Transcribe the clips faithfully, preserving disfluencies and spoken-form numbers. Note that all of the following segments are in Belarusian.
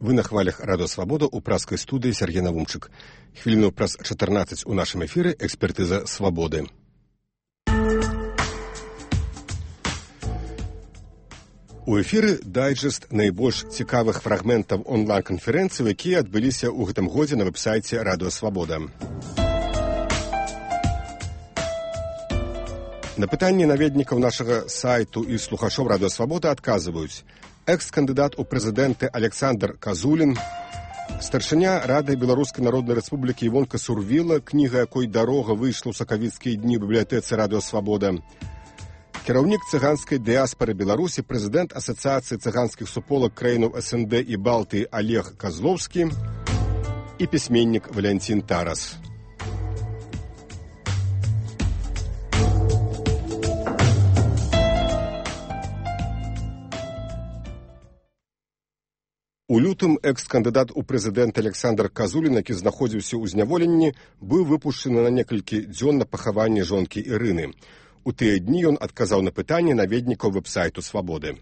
Вы на хвалях Радио Свобода у праскай студыі Сергей Навумчык. Хвіліну праз чатырнаццаць у нашым эфіры экспертыза свабоды. У эфіры дайджэст найбольш цікавых фрагментаў онлайн-канферэнцый, якія адбыліся ў гэтым годзе на вэб-сайце Радио Свобода. На пытанні наведнікаў нашага сайту і слухачоў Радио Свобода адказваюць: экс-кандыдат у прэзідэнты Александр Казулін, старшыня Рады Беларускай Народнай Рэспублікі Івонка Сурвіла, кніга якой «Дарога» выйшла ў сакавіцкія дні ў бібліятэцы Радио Свобода, кіраўнік цыганскай дыяспары Беларусі, прэзідэнт Асацыяцыі цыганскіх суполак краінаў эс эн дэ і Балтыі Олег Козловскі і пісьменнік Валянцін Тарас. У лютым экс-кандыдат у прэзідэнты Александр Казулін, які знаходзіўся ў зняволенні, быў выпушчаны на некалькі дзён на пахаванне жонкі Ірыны. У тыя дні ён адказаў на пытанні наведнікаў вэб-сайту Свабоды.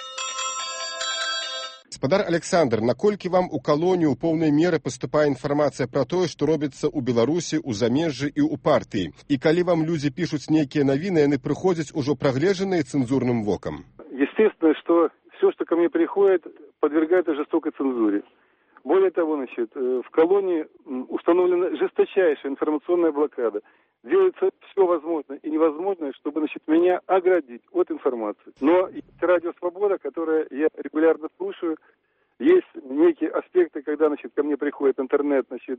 Спадар Александр, наколькі вам у калонію ў поўнай меры паступае інфармацыя пра тое, што робіцца ў Беларусі, у замежжы і ў партыі? І калі вам людзі пішуць нейкія навіны, яны прыходзяць ужо прагледжаныя цэнзурным вокам? Естественно, что все, что ко мне приходит, подвергается жестокой цензуре. Более того, значит, в колонии установлена жесточайшая информационная блокада. Делается все возможное и невозможное, чтобы, значит, меня оградить от информации. Но есть Радио Свобода, которое я регулярно слушаю. Есть некие аспекты, когда, значит, ко мне приходит интернет, значит,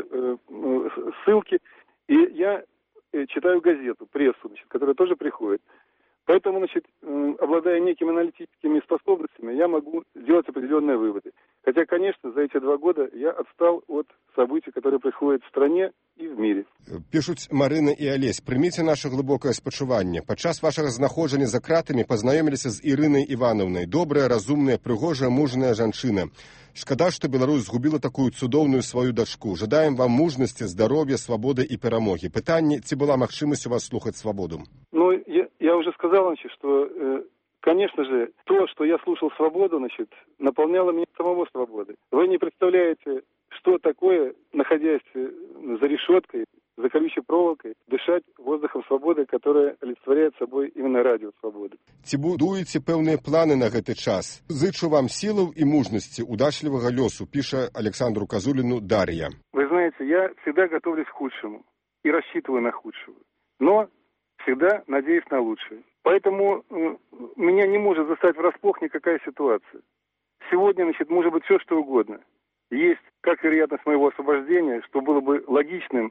ссылки, и я читаю газету, прессу, значит, которая тоже приходит. Поэтому, значит, обладая некими аналитическими способностями, я могу сделать определенные выводы. Хотя, конечно, за эти два года я отстал от событий, которые происходят в стране и в мире. Пишуць Марына і Алесь: прыміце наше глыбокае спачуванне. Падчас вашага знаходжання за кратамі пазнаёміліся з Ірынай Івановнай. Добрая, разумная, прыгожая, мужная жанчына. Шкада, што Беларусь згубіла такую цудоўную сваю дачку. Жадаем вам мужнасці, здароўя, свабоды і перамогі. Пытанне: ці была магчымасць у вас слухаць свабоду? Ну, я, я уже сказал, значит, что, э, конечно же, то, что я слушал свободу, значит, наполняло меня самого свободы. Вы не представляете, что такое, находясь за решеткой, за колючей проволокой, дышать воздухом свободы, которая олицетворяет собой именно радио свободы. Ці будуеце пэўныя планы на гэты час? Зычу вам сілаў і мужнасці, удачлівага лёсу, піша Александру Казуліну Дар'я. Вы знаете, я всегда готовлюсь к худшему и рассчитываю на худшего, но всегда надеюсь на лучшее. Поэтому э, меня не может застать врасплох никакая ситуация. Сегодня, значит, может быть все, что угодно. Есть как вероятность моего освобождения, что было бы логичным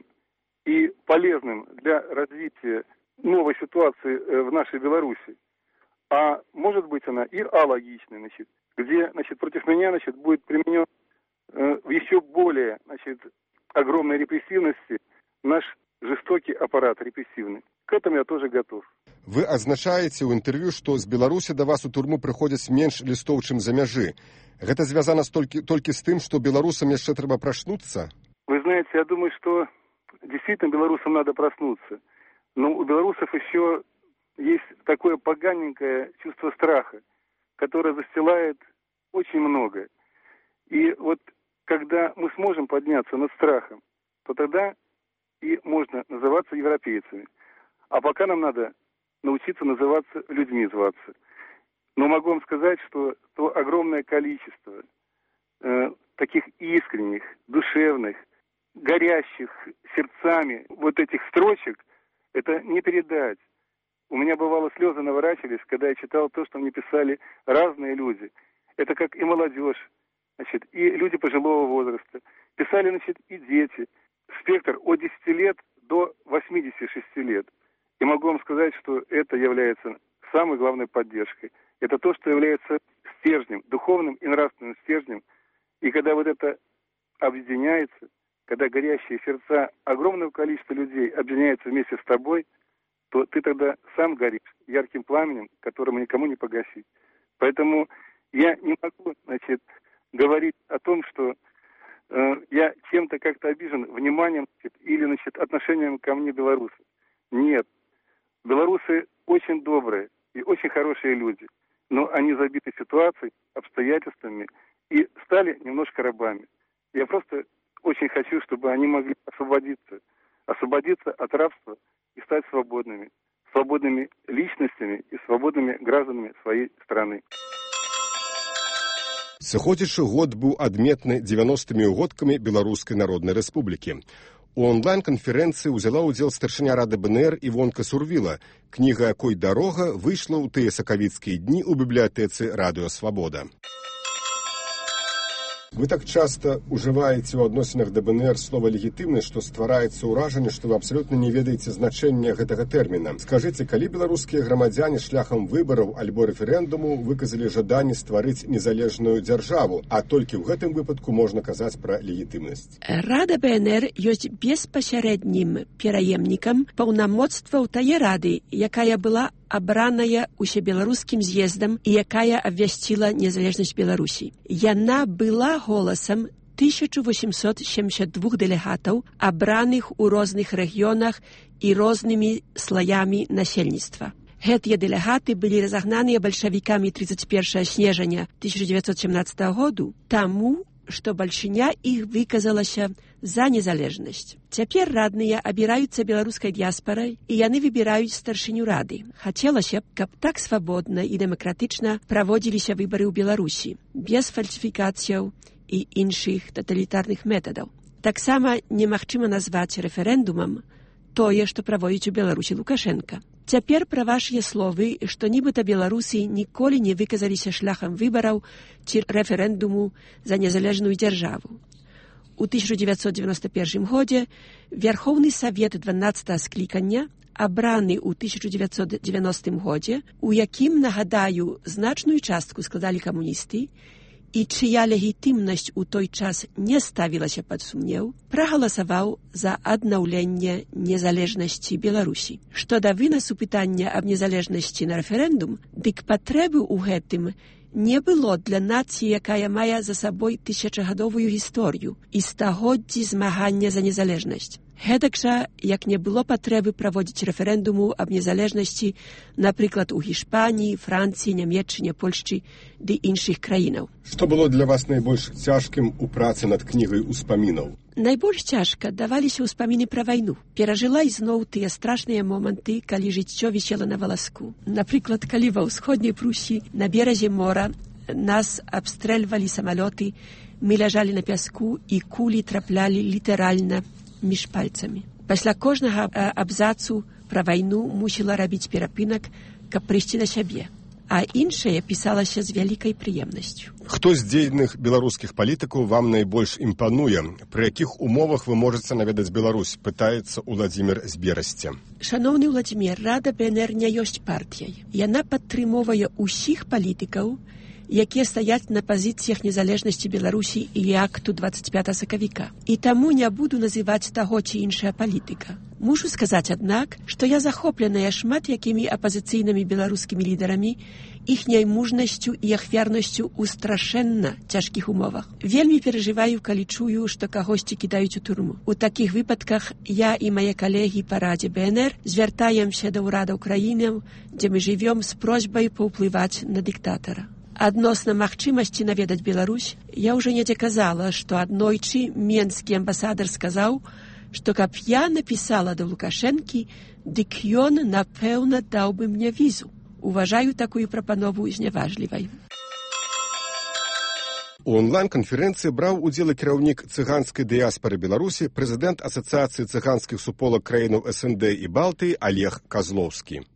и полезным для развития новой ситуации в нашей Беларуси. А может быть она и алогичной, значит, где, значит, против меня, значит, будет применен э, в еще более, значит, огромной репрессивности наш жестокий аппарат репрессивный. К этому я тоже готов. Вы адзначаеце ў інтэрв'ю, што з Беларусі да вас у турму прыходзяць менш лістоў, чым за мяжы. Гэта звязана толькі, толькі з тым, што беларусам яшчэ трэба прачнуцца? Вы знаете, я думаю, что действительно белорусам надо проснуться. Но у белорусов еще есть такое поганенькое чувство страха, которое застилает очень многое. И вот когда мы сможем подняться над страхом, то тогда и можно называться европейцами. А пока нам надо научиться называться людьми зваться. Но могу вам сказать, что то огромное количество э, таких искренних, душевных, горящих сердцами вот этих строчек, это не передать. У меня бывало слезы наворачивались, когда я читал то, что мне писали разные люди. Это как и молодежь, значит, и люди пожилого возраста. Писали, значит, и дети. Спектр от десяти лет до восьмидесяти шести лет. И могу вам сказать, что это является самой главной поддержкой. Это то, что является стержнем, духовным и нравственным стержнем. И когда вот это объединяется, когда горящие сердца огромного количества людей объединяются вместе с тобой, то ты тогда сам горишь ярким пламенем, которому никому не погасить. Поэтому я не могу, значит, говорить о том, что э, я чем-то как-то обижен вниманием, значит, или, значит, отношением ко мне белорусов. Нет. Белорусы очень добрые и очень хорошие люди, но они забиты ситуацией, обстоятельствами и стали немножко рабами. Я просто очень хочу, чтобы они могли освободиться, освободиться от рабства и стать свободными, свободными личностями и свободными гражданами своей страны. Сыходзячы год быў адметны дзевяностымі ўгодкамі Беларускай Народнай Рэспублікі. У онлайн-канферэнцыі ўзяла ўдзел старшыня Рады БНР Івонка Сурвіла, кніга якой «Дарога» выйшла ў тыя сакавіцкія дні ў бібліятэцы «Радыё Свабода». Вы так часто уживаете у адносінах да БНР слова «легітымнасць», што ствараецца ўражанне, што вы абсалютна не ведаеце значэння гэтага тэрміна. Скажыце, калі беларускія грамадзяне шляхам выбараў альбо рэферэндуму выказалі жаданне стварыць незалежную дзяржаву, а толькі ў гэтым выпадку можна казаць пра легітымнасць? Рада БНР ёсць беспасярэднім пераемнікам паўнамоцтваў тае рады, якая была абраная усебеларускім з'ездам і якая абвясціла незалежнасць Беларусі. Яна была голасам тысяча восемьсот семьдесят два дэлегатаў, абраных у розных рэгіёнах і рознымі слаямі насельніцтва. Гэтыя дэлегаты былі разагнаныя бальшавікамі тридцать первого снежня тысяча девятьсот семнадцатого году, таму, што бальшыня іх выказалася за незалежнасць. Цяпер радныя абіраюцца беларускай дыяспарай, і яны выбіраюць старшыню рады. Хацелася б, каб так свабодна і дэмакратычна праводзіліся выбары ў Беларусі, без фальсіфікацыяў і іншых таталітарных метадаў. Таксама немагчыма назваць рэферэндумам тое, што праводзіць у Беларусі Лукашенка. Цяпер пра вашыя словы, што нібыта беларусы ніколі не выказаліся шляхам выбараў ці рэферэндуму за незалежную дзяржаву. У тысяча девятьсот девяносто первом годзе Верховны Савет дванаццатага склікання, абраны ў тысяча девятьсот девяностым годзе, у якім, нагадаю, значную частку складалі камуністы, і чыя легітымнасць у той час не ставілася пад сумнеў, прагаласаваў за аднаўленне незалежнасці Беларусі. Што да вынасу пытання аб незалежнасці на рэферэндум, дык патрэбы ў гэтым не было для нацыі, якая мае за сабой тысячагадовую гісторыю і стагоддзі змагання за незалежнасць. Гэтак жа, як не было патрэбы праводзіць рэферэндуму аб незалежнасці, напрыклад, у Гішпаніі, Францыі, Нямецчыне, Польшчы ды іншых краінаў. Што было для вас найбольш цяжкім у працы над кнігай успамінаў? Найбольш цяжка даваліся ўспаміны пра вайну. Перажыла ізноў тыя страшныя моманты, калі жыццё вісела на валаску. Напрыклад, калі ва ўсходняй Прусі на беразе мора нас абстрэльвалі самалёты, мы ляжалі на пяску і кулі траплялі літаральна між пальцамі. Пасля кожнага абзацу пра вайну мусіла рабіць перапынак, каб прыйсці да сябе. А іншае пісалася з вялікай прыемнасцю. Хто з дзейных беларускіх палітыкаў вам найбольш імпануе? Пры якіх умовах вы можаце наведаць Беларусь? Пытаецца Уладзімір з Берасця. Шаноўны Уладзімір, Рада БНР не ёсць партыяй. Яна падтрымоўвае ўсіх палітыкаў, якія стаяць на пазіцыях незалежнасці Беларусі і акту двадцать пятого сакавіка. І таму не буду называць таго ці іншая палітыка. Мушу сказаць, аднак, што я захопленая шмат якімі апазіцыйнымі беларускімі лідарамі, іхняй мужнасцю і ахвярнасцю ў страшэнна цяжкіх умовах. Вельмі перажываю, калі чую, што кагосьці кідаюць у турму. У такіх выпадках я і мае калегі па Радзе БНР звяртаемся да ўрадаў краінаў, дзе мы жывём, з просьбай паўплываць на дыктатара. Адносна магчымасці наведаць Беларусь, я ўжо недзе казала, што аднойчы менскі амбасадар сказаў, што каб я напісала да Лукашэнкі, дык ён, напэўна, даў бы мне візу. Уважаю такую прапанову зняважлівай. У онлайн-канферэнцыі браў удзел і кіраўнік цыганскай дыяспары Беларусі, прэзідэнт Асацыяцыі цыганскіх суполак краінаў СНД і Балтыі Олег Козловскі.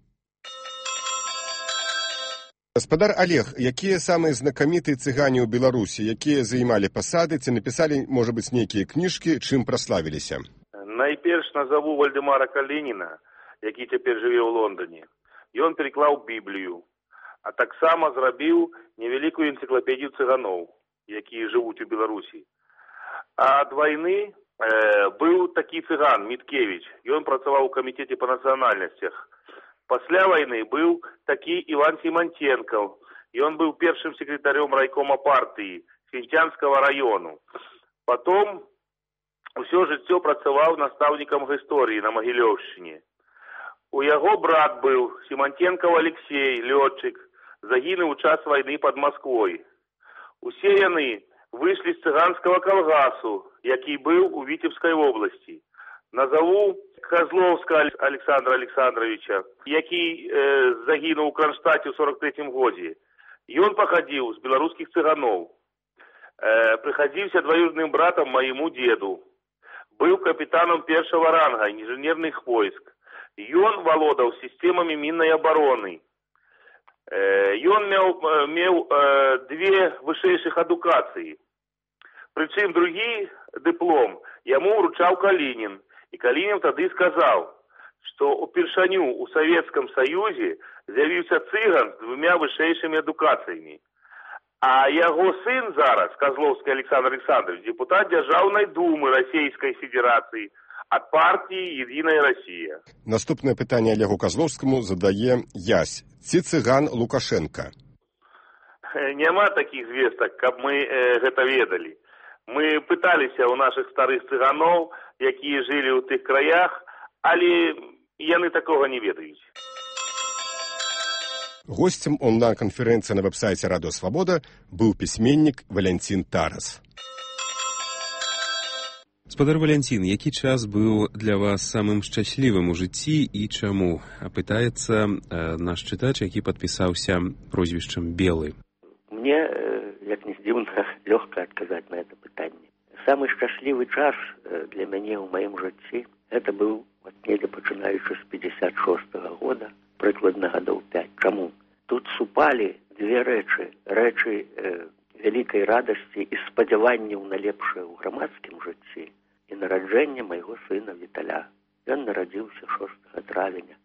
Гаспадар Олег, якія самыя знакамітыя цыгане ў Беларусі, якія займалі пасады, ці напісалі, можа быць, нейкія кніжкі, чым праславіліся? Найперш назову Вальдэмара Калініна, які цяпер жыве ў Лондоне. Ён пераклаў Біблію, а таксама зрабіў невялікую энцыклапедыю цыганоў, якія жывуць у Беларусі. А ад вайны э, быў такі цыган Міткевіч, ён працаваў у камітэце па нацыянальнасцях. Пасля вайны быў такі Іван Сіманценкаў, ён быў першым секретарем райкома партыі Свінцянскага раёну. Потом усё жыццё працаваў настаўнікам гісторыі на Магілёўшчыне. У яго брат быў Сіманценкаў Алексей, лётчык, загінуў у час вайны пад Масквой. Усе яны выйшлі з цыганскага калгасу, які быў у Віцебскай вобласці. Назову Козловска Александра Александровича, які э, загінуў у Кронштадте ў сорок третьем годзе. Ён пахадзіў з беларускіх цыганоў. Э, прыхадзіўся двоюродным братам маему деду. Быў капітанам першага ранга інжынерных войск. Ён валодаў сістэмамі міннай абароны. Э, ён меў, меў э, две вышэйшых адукацыі. Прычым другі дыплом яму ўручаў Калінін. І Калінін тады сказаў, што упершыню ў Савецкім Саюзе з'явіўся цыган з двумя вышэйшымі адукацыямі. А яго сын зараз, Козловскі Александр Александрович, депутат Дзяржаўнай думы Расійскай Федэрацыі ад партіі «Єдиная Росія». Наступнае пытанне Олегу Козловскаму задае Ясь. Ці цыган Лукашенка? Няма такіх звестак, каб мы э, гэта ведалі. Мы пыталіся ў нашых старых цыганоў, якія жылі ў тых краях, але яны такога не ведаюць. Госцем онлайн-канферэнцыі на вэб-сайце Радыё Свабода быў пісьменнік Валянцін Тарас. Спадар Валянцін, які час быў для вас самым шчаслівым у жыцці і чаму? Апытаецца э, наш чытач, які падпісаўся прозвішчам Белы. Мне, як не здзіўна, лёгка адказаць на это пытанне. Самы шчаслівы час для мяне ў маім жыцці это быў от недзе пачынаючы з пятьдесят шостага года, прыкладна гадоў пяць. Чаму? Тут супалі две рэчы. Рэчы э, вялікай радасці і спадзяванняў на лепшае ў грамадскім жыцці і нараджэнне майго сына Віталя. Ён нарадзіўся шостага травеня